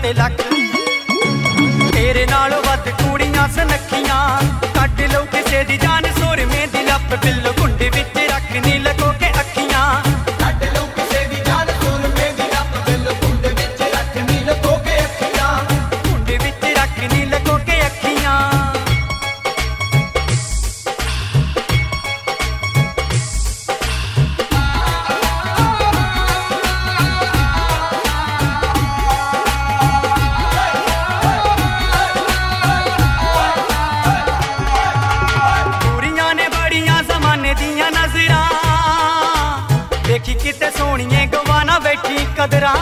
लखे लख तेरे नालों वध कुड़ियां सनखियां कट लो किसे दी जान सुरमे दी लप बिल्लो कुंड विच रखनी लको के अखियां कट लो किसे दी जान सुरमे दी लप बिल्लो कुंड विच रखनी लको के अखियां कुंड विच रखनी लको के अखियां देखी किते सोहणिए गवाना बैठी कदरां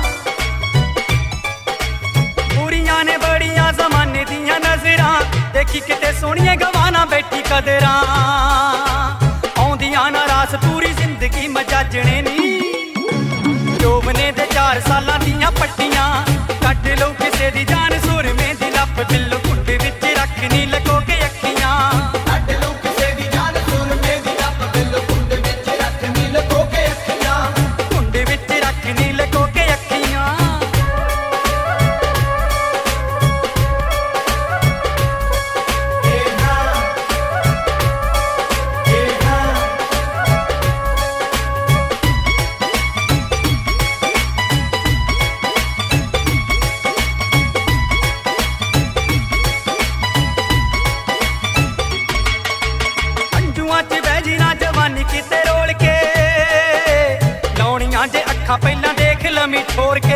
बुरियां ने बड़ियां ज़माने दियां नज़रां देखी किते सोहणिए गवाना बैठी कदरां आउंदियां ना रास पूरी जिंदगी मजाजणे नी जोबने दे 4 सालां दियां पट्टियां कट लो किसे दी जान सुरमे दी लप बिल्लो कुंड विच रखनी लको के अखियां कट लो किसे दी जान सुरमे दी लप बिल्लो कुंड विच रखनी लको के अखियां कुंड विच रखनी लको के अखियां जवानी किते रोल के लौनियां जे अखा पहला देख लमी ठोर के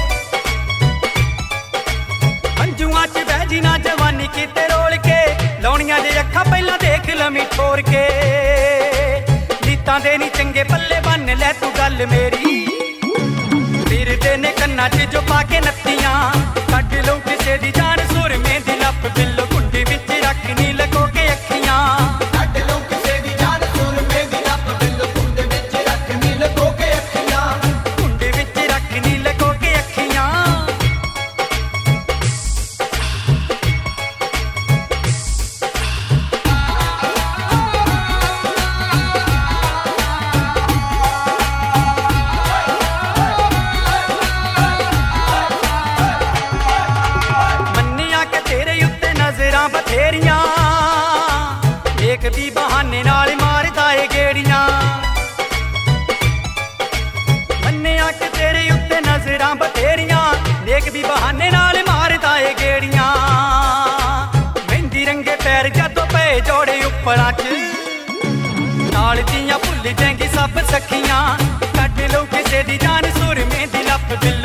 अंजुआं च बहजी ना जवानी किते रोल के लौनियां जे अखा पहला देख लमी ठोर के नीतां दे नी चंगे पल्ले बन लै तू गल मेरी फिर दे ने कन्ना च जो पाके नत्तियां कट लो किसे दी जान सुरमे दी लप बिल्लो कुंड विच रखनी लको के अखियां कट लो बथेरियां एक भी बहाने नाल मारदा ए गेड़ियां मन्निया कि तेरे उत्ते नजरां बथेरियां एक भी बहाने नाल मारदा ए गेड़ियां मेहंदी रंगे पैर जदों पे जोड़े उपरां च नाल दियां भुल जाएंगी सब सखियां कट लो किसे दी जान सुरमे दी लप